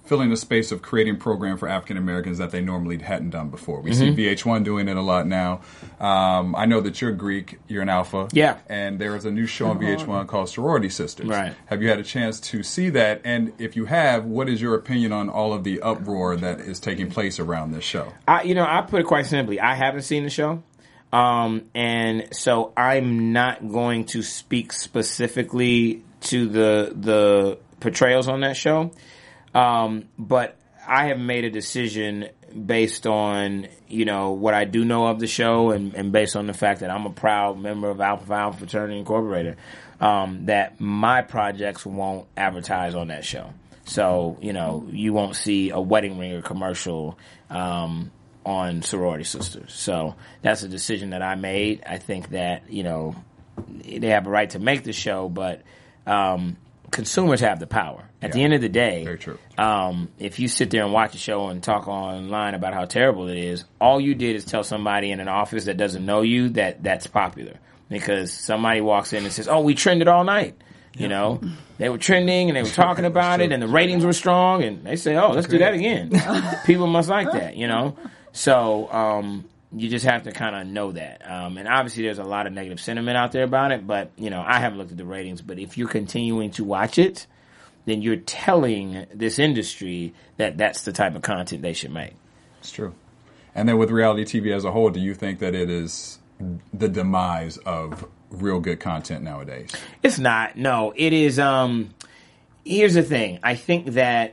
filling the space of creating a program for African Americans that they normally hadn't done before. We see V H one doing it a lot now. Um, I know that you're Greek, you're an Alpha. Yeah. And there is a new show on V H one called Sorority Sisters. Right. Have you had a chance to see that? And if you have, what is your opinion on all of the uproar that is taking place around this show? I, you know, I put it quite simply. I haven't seen the show. Um, and so I'm not going to speak specifically to the the portrayals on that show. Um, but I have made a decision based on, you know, what I do know of the show and, and based on the fact that I'm a proud member of Alpha Phi Alpha Fraternity Incorporated, um, that my projects won't advertise on that show. So, you know, you won't see a wedding ringer commercial, um, on Sorority Sisters. So that's a decision that I made. I think that, you know, they have a right to make the show, but um, consumers have the power. At Yeah. the end of the day, Very true. Um, if you sit there and watch a show and talk online about how terrible it is, all you did is tell somebody in an office that doesn't know you that that's popular. Because somebody walks in and says, oh, we trended all night. You know, they were trending and they were talking about it and the ratings were strong and they say, oh, let's do that again. People must like that, you know. So um, you just have to kind of know that. Um, and obviously there's a lot of negative sentiment out there about it, but, you know, I haven't looked at the ratings. But if you're continuing to watch it, then you're telling this industry that that's the type of content they should make. It's true. And then with reality T V as a whole, do you think that it is the demise of real good content nowadays? It's not. No, it is. Um, here's the thing. I think that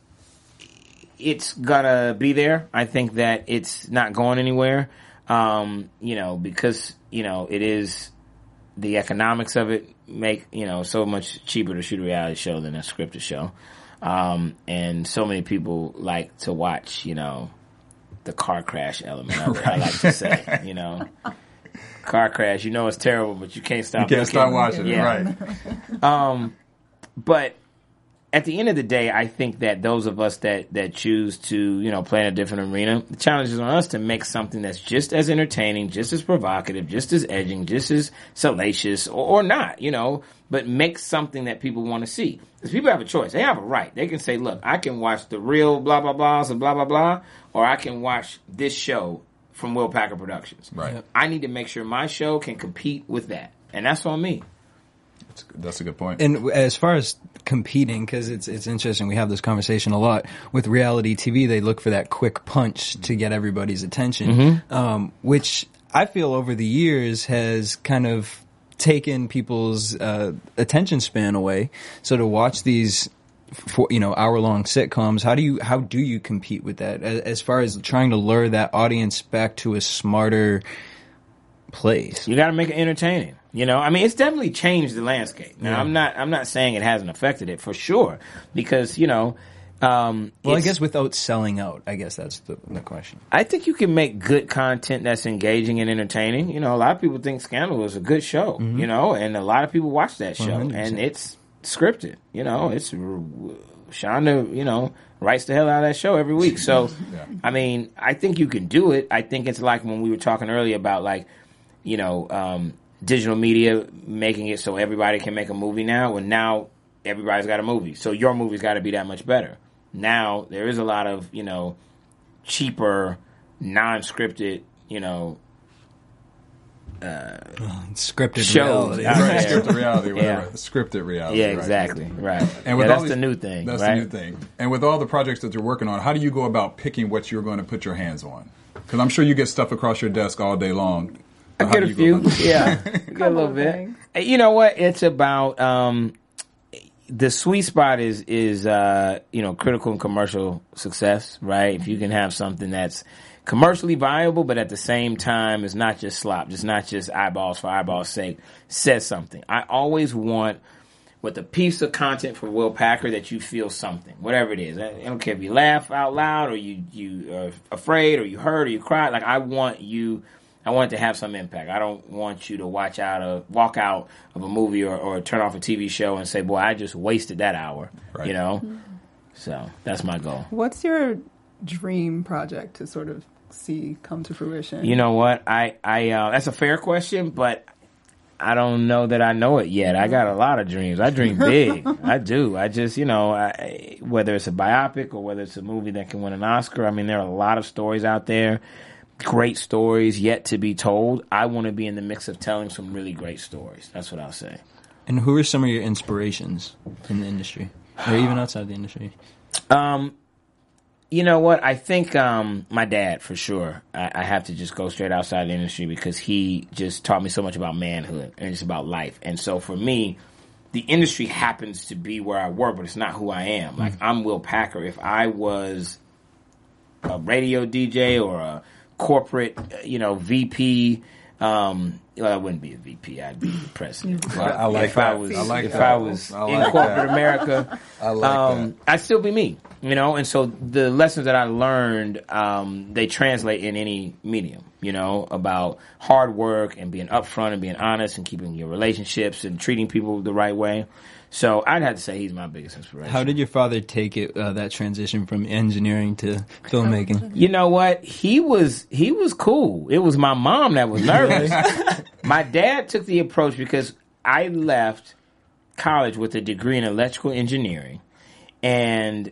it's gonna be there. I think that it's not going anywhere. Um, you know, because, you know, it is the economics of it make, you know, so much cheaper to shoot a reality show than a scripted show. Um, and so many people like to watch, you know, the car crash element of it, I like to say, you know. Car crash, you know it's terrible, but you can't stop You can't looking. stop watching Yeah. it, right? Um, but at the end of the day, I think that those of us that, that choose to, you know, play in a different arena, the challenge is on us to make something that's just as entertaining, just as provocative, just as edging, just as salacious, or, or not, you know, but make something that people want to see. Because people have a choice. They have a right. They can say, look, I can watch the real blah, blah, blahs and blah, blah, blah, or I can watch this show from Will Packer Productions. Right. Yep. I need to make sure my show can compete with that. And that's on me. That's, that's a good point. And as far as competing, because it's it's interesting, we have this conversation a lot with reality T V. They look for that quick punch to get everybody's attention, Mm-hmm. um, which I feel over the years has kind of taken people's uh, attention span away. So to watch these, for, you know, hour long sitcoms, how do you how do you compete with that? As, as far as trying to lure that audience back to a smarter place, You got to make it entertaining. You know, I mean, it's definitely changed the landscape. Now, Yeah. I'm not, I'm not saying it hasn't affected it for sure, because you know, um, well, I it's- guess without selling out, I guess that's the, the question. I think you can make good content that's engaging and entertaining. You know, a lot of people think Scandal is a good show. Mm-hmm. You know, and a lot of people watch that show, one hundred percent. and it's scripted. You know, it's Shonda, you know, writes the hell out of that show every week. So, Yeah. I mean, I think you can do it. I think it's like when we were talking earlier about like, you know, um, digital media making it so everybody can make a movie now. And now everybody's got a movie. So your movie's got to be that much better. Now there is a lot of, you know, cheaper, non-scripted, you know, Scripted Shows. reality. Right. Right, scripted reality, whatever. Yeah. Scripted reality. yeah, right. exactly. Right. And with yeah, all that's these- the new thing. That's right? the new thing. And with all the projects that you're working on, how do you go about picking what you're going to put your hands on? Because I'm sure you get stuff across your desk all day long. I So how get do a you go few. about that? Yeah, I get a little bit. You know what? It's about um, the sweet spot is is uh, you know, critical and commercial success, right? If you can have something that's commercially viable, but at the same time is not just slop, just not just eyeballs for eyeballs' sake, says something. I always want with a piece of content for Will Packer that you feel something, whatever it is. I don't care if you laugh out loud or you you are afraid or you hurt or you cry. Like I want you. I want it to have some impact. I don't want you to watch out of, walk out of a movie or, or turn off a T V show and say, boy, I just wasted that hour, Right. you know? So that's my goal. What's your dream project to sort of see come to fruition? You know what? I, I, uh, that's a fair question, but I don't know that I know it yet. I got a lot of dreams. I dream big. I do. I just, you know, I, whether it's a biopic or whether it's a movie that can win an Oscar, I mean, there are a lot of stories out there, great stories yet to be told. I want to be in the mix of telling some really great stories. That's what I'll say. And who are some of your inspirations in the industry, or even outside the industry? Um, you know what? I think um, my dad, for sure. I, I have to just go straight outside the industry because he just taught me so much about manhood and just about life. And so for me, the industry happens to be where I work, but it's not who I am. Like, I'm Will Packer. If I was a radio D J or a corporate, you know, V P, um, well, I wouldn't be a V P. I'd be the president. I, I like if that. I was, I like if that. I was I in like corporate that. America, I like um, that. I'd still be me, you know. And so the lessons that I learned, um, they translate in any medium, you know, about hard work and being upfront and being honest and keeping your relationships and treating people the right way. So I'd have to say he's my biggest inspiration. How did your father take it, uh, that transition from engineering to filmmaking? You know what? He was he was cool. It was my mom that was nervous. My dad took the approach because I left college with a degree in electrical engineering and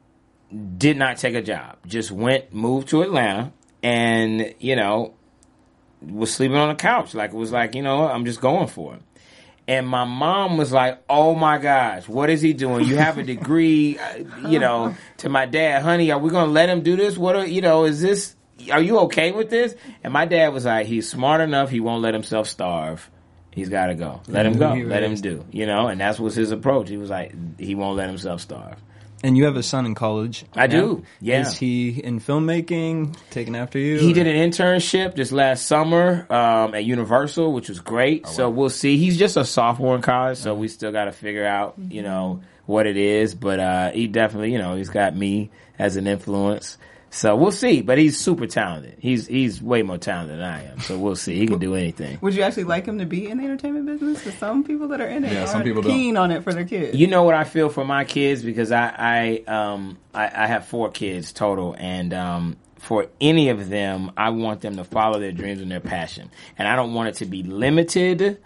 did not take a job. Just went, moved to Atlanta, and, you know, was sleeping on the couch. Like, it was like, you know, I'm just going for it. And my mom was like, oh my gosh, what is he doing? You have a degree, you know, to my dad, honey, are we going to let him do this? What are, you know, is this, are you okay with this? And my dad was like, he's smart enough. He won't let himself starve. He's got to go. Let him go. Let him do, you know, and that was his approach. He was like, he won't let himself starve. And you have a son in college. I now. do, yeah. Is he in filmmaking, taking after you? He or? did an internship this last summer um, at Universal, which was great. Oh, wow. So we'll see. He's just a sophomore in college, so we still got to figure out, you know, what it is. But uh, he definitely, you know, he's got me as an influence. So we'll see. But he's super talented. He's he's way more talented than I am. So we'll see. He can do anything. Would you actually like him to be in the entertainment business? Because some people that are in it Yeah, are some people keen don't. on it for their kids. You know what I feel for my kids? Because I I um I, I have four kids total, and um for any of them, I want them to follow their dreams and their passion. And I don't want it to be limited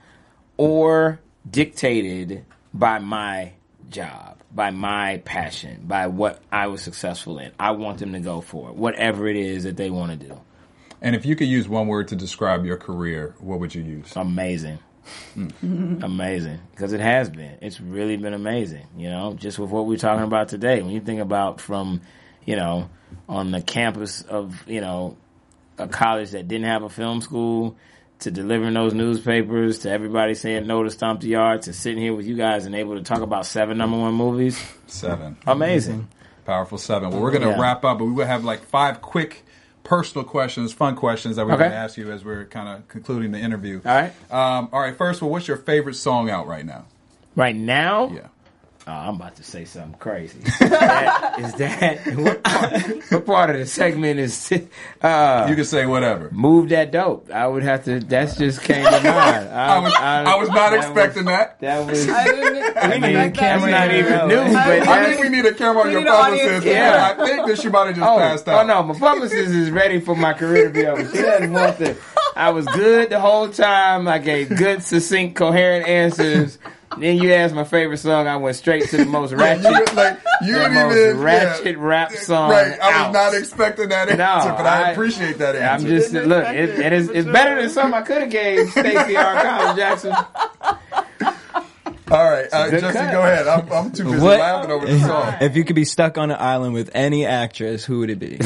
or dictated by my job, by my passion, by what I was successful in. I want them to go for it, whatever it is that they want to do. And if you could use one word to describe your career, what would you use? Amazing. Amazing. Because it has been. It's really been amazing, you know, just with what we're talking about today. When you think about from, you know, on the campus of, you know, a college that didn't have a film school, to delivering those newspapers, to everybody saying no to Stomp the Yard, to sitting here with you guys and able to talk about seven number one movies. Seven. Amazing. Powerful seven. Well, we're going to Yeah. wrap up, but we will have like five quick personal questions, fun questions that we're Okay. going to ask you as we're kind of concluding the interview. All right. Um, all right. First, well, what's your favorite song out right now? Right now? Yeah. Oh, I'm about to say something crazy. Is that, is that what, part, what part of the segment is uh, You can say whatever. Move That Dope? I would have to. That's just came to mind. I, I was, I was not that expecting was, that. That was. I didn't I mean, expect that. it's not even new, I- but I that's, think we need a camera on We your need an audience, publicist. yeah. I think that she might have just oh, passed oh out. no, my publicist is ready for my career to be over. She doesn't want the. I was good the whole time. I gave good, succinct, coherent answers. Then you asked my favorite song. I went straight to the most ratchet, You, like, you the didn't most even ratchet yeah. rap song. Right, I was out. not expecting that answer, No, but I, I- appreciate that I'm answer. just Didn't look. expect It, it, it is. for It's sure. better than something I could have gave Stacey R. Collins Jackson. All right, uh, good Justin, cut. go ahead. I'm, I'm too busy What? laughing over the song. If you could be stuck on an island with any actress, who would it be?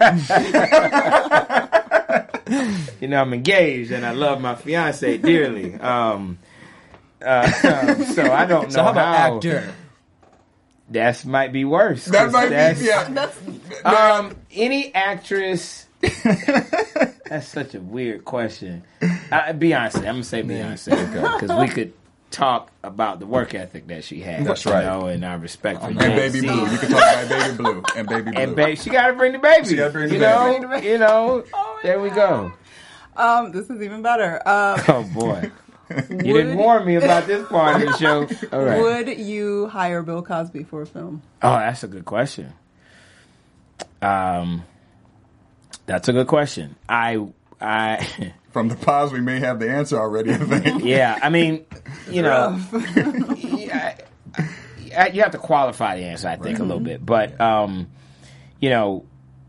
You know, I'm engaged and I love my fiance dearly. Um, uh, um, so I don't know So how about how. actor? That might be worse. That 'cause might that's- be, yeah. That's Um, any actress. That's such a weird question. Uh, Beyonce. I'm gonna say Beyonce because we could talk about the work ethic that she had. That's you right. know, and our respect for And Baby Jay-Z. Blue. You can talk about Baby Blue and Baby Blue. And babe, she got to bring the baby. She gotta bring the you baby. know, you know. Oh my there we go. um. This is even better. Um, Oh boy, you didn't warn me about this part of the show. All right. Would you hire Bill Cosby for a film? Oh, that's a good question. Um, that's a good question. I I From the pause, we may have the answer already, I think. yeah, I mean, you know, I, I, you have to qualify the answer, I think, right. a little bit. But, um, you know,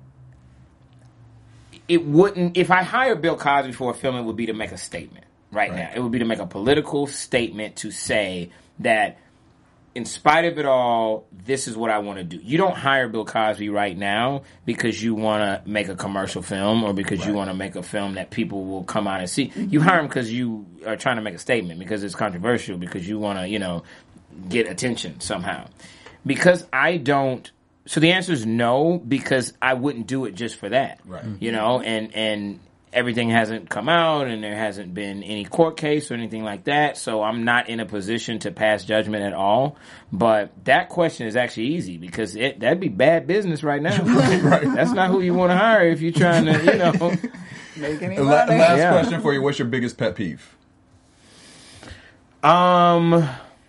it wouldn't, if I hired Bill Cosby for a film, it would be to make a statement right, right. now. It would be to make a political statement to say that, in spite of it all, this is what I want to do. You don't hire Bill Cosby right now because you want to make a commercial film or because right. you want to make a film that people will come out and see. Mm-hmm. You hire him because you are trying to make a statement, because it's controversial, because you want to, you know, get attention somehow. Because I don't... So the answer is no, because I wouldn't do it just for that. Right. You know, and... and everything hasn't come out, and there hasn't been any court case or anything like that, so I'm not in a position to pass judgment at all. But that question is actually easy, because it, that'd be bad business right now. Right. That's not who you want to hire if you're trying to, you know, make any money. La- last yeah. question for you. What's your biggest pet peeve? Um,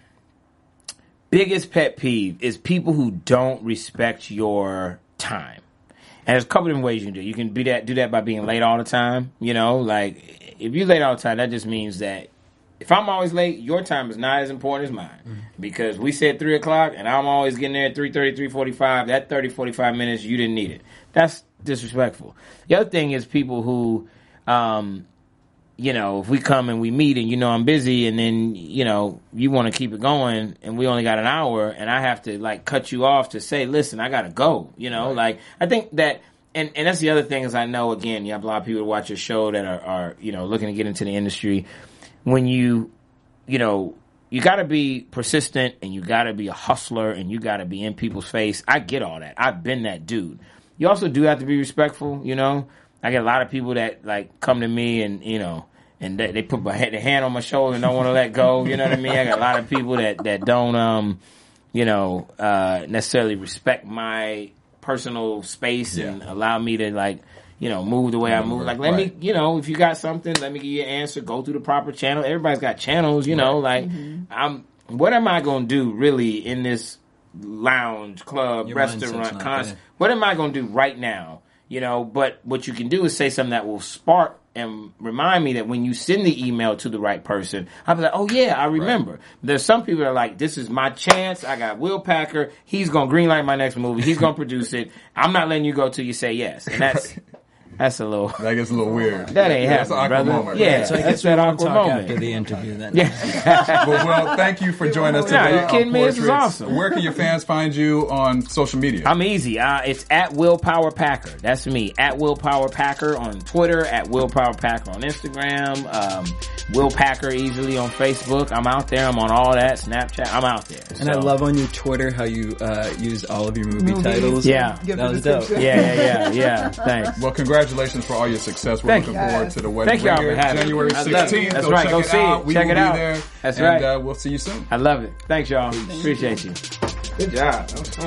biggest pet peeve is people who don't respect your time. And there's a couple different ways you can do it. You can be that, do that by being late all the time. You know, like, if you're late all the time, that just means that if I'm always late, your time is not as important as mine. Mm-hmm. Because we said three o'clock, and I'm always getting there at three thirty, three forty-five. That thirty, forty-five minutes, you didn't need it. That's disrespectful. The other thing is people who, um, you know, if we come and we meet and you know I'm busy, and then, you know, you want to keep it going and we only got an hour, and I have to, like, cut you off to say, listen, I got to go, you know, right. like, I think that, and, and that's the other thing is I know, again, you have a lot of people who watch your show that are, are, you know, looking to get into the industry. When you, you know, you got to be persistent, and you got to be a hustler, and you got to be in people's face. I get all that. I've been that dude. You also do have to be respectful, you know. I get a lot of people that, like, come to me and, you know, and they, they put my head, the hand on my shoulder and don't want to let go. You know what I mean? I got a lot of people that, that don't, um, you know, uh, necessarily respect my personal space yeah. and allow me to, like, you know, move the way I move. Like, let right. me, you know, if you got something, let me give you an answer. Go through the proper channel. Everybody's got channels, you know. Like, mm-hmm. I'm. What am I going to do really in this lounge, club, Your restaurant, concert? What am I going to do right now? You know, but what you can do is say something that will spark and remind me that when you send the email to the right person, I'll be like, oh yeah, I remember. Right. There's some people that are like, this is my chance. I got Will Packer. He's going to greenlight my next movie. He's going to produce it. I'm not letting you go till you say yes. And that's, that's a little, that gets a little weird. That ain't yeah, happening, brother. Moment, yeah, right? So I that's guess that we awkward talk moment. After the interview then. Yeah. well, well, thank you for joining us today. No, you kidding me? This is awesome. Where can your fans find you on social media? I'm easy. Uh, it's at Willpower Packer. That's me. At Willpower Packer on Twitter. At Willpower Packer on Instagram. Um, Will Packer easily on Facebook. I'm out there. I'm on all that. Snapchat. I'm out there. And so. I love on your Twitter how you uh, use all of your movie Movies. titles. Yeah. That was dope. Yeah, yeah, yeah, yeah. Thanks. Well, congratulations for all your success. We're Thank looking you. forward to the wedding. Thank y'all for having January sixteenth. That's so right. Check Go it see out. it. We Check will it be out. there. That's and, right. Uh, we'll see you soon. I love it. Thanks, y'all. Appreciate you. Good job. That was fun.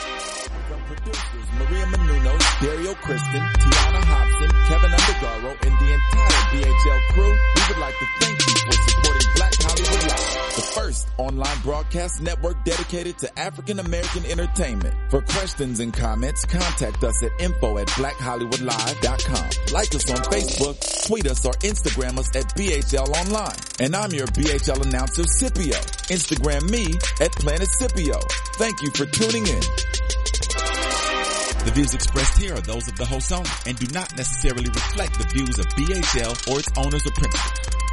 From producers Maria Menounos, Dario Kristen, Tiana Hobson, Kevin Undergaro, and the entire B H L crew, we would like to thank you for supporting Black Hollywood Live, the first online broadcast network dedicated to African American entertainment. For questions and comments, contact us at info at black hollywood live dot com. Like us on Facebook, tweet us, or Instagram us at B H L Online. And I'm your B H L announcer, Scipio. Instagram me at Planet Scipio. Thank you for tuning in. The views expressed here are those of the host only and do not necessarily reflect the views of B H L or its owners or principals.